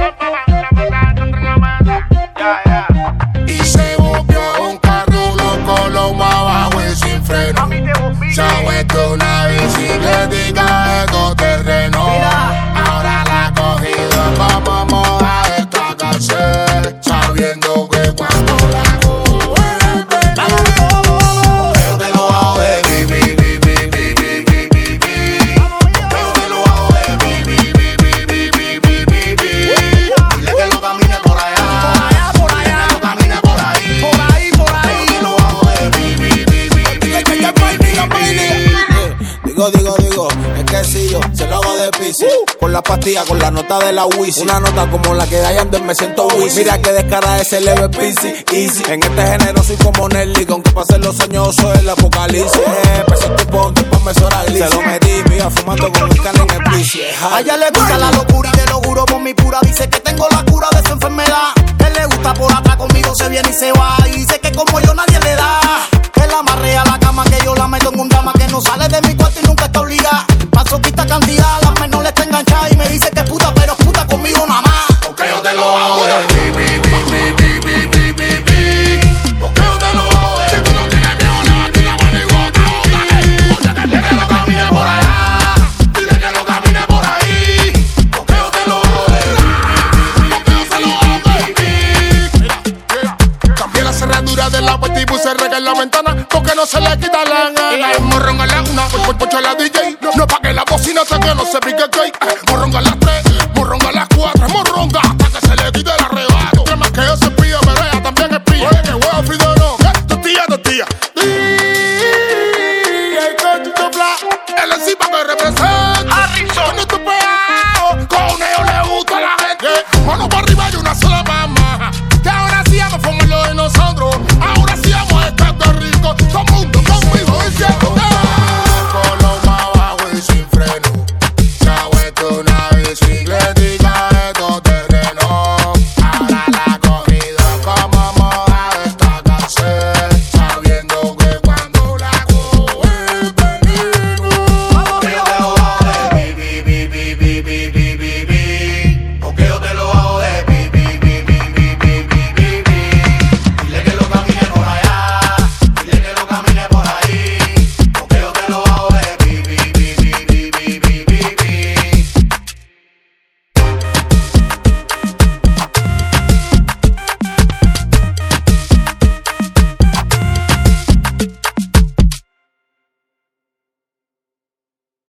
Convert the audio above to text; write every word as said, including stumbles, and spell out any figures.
Y se volvió un carro loco, lo más abajo y sin freno. Se ha vuelto una bicicletica de todo terreno. Ahora la ha cogido como moda esta canción, sabiendo que cuando la coge yo te lo hago de bi, bi, bi, bi, bi, bi, bi, bi, bi. Yo te lo hago de bi, bi, bi, bi, bi, bi, bi, bi, bi. Dile que lo camine por allá, por allá, que lo camine por ahí, por ahí, por ahí. Yo te lo hago de bi, bi, bi, bi, bi, bi, bi, bi. Digo, digo, digo, es que si yo se lo hago de Piscis, uh, con la pastilla, con la nota de la Wisi. Una nota como la que da Yandel, me siento Wisi. Mira que descara ese leve Piscis, easy. En este género soy como Nelly, que aunque pasen los años soy el apocalipsis. Eh, Pese tu ponte, ponme sola glis. Se lo metí, mía, fumando con el canal en el Piscis. A ella le gusta la locura y te lo juro por mi pura. Dice que tengo la cura de su enfermedad. Que le gusta por atrás, conmigo se viene y se va. Y dice que como yo nadie le da. Que la amarré a la cama, que yo la meto en un drama, que no sale de mi cuarto y nunca está obligada. Paso quita cantidad, las menores está enganchada y me dice que es puta, pero es puta conmigo nada más. Porque yo te lo hago de bi, bi, bi, bi, bi, bi, bi, bi, bi. Porque yo te lo hago de tú no tienes miedo, levanta una mano y gota, gota. Porque dile que lo camine por allá, dile que lo camine por ahí. Porque yo te lo hago de bi, bi, bi, porque yo te lo hago de bi. Mira, cambié la cerradura de la puerta y puse reggae en la ventana, porque no se le quita la gana. El morrón a la una, por pocho a la D J. No pa' que la bocina se que no se pique el cake.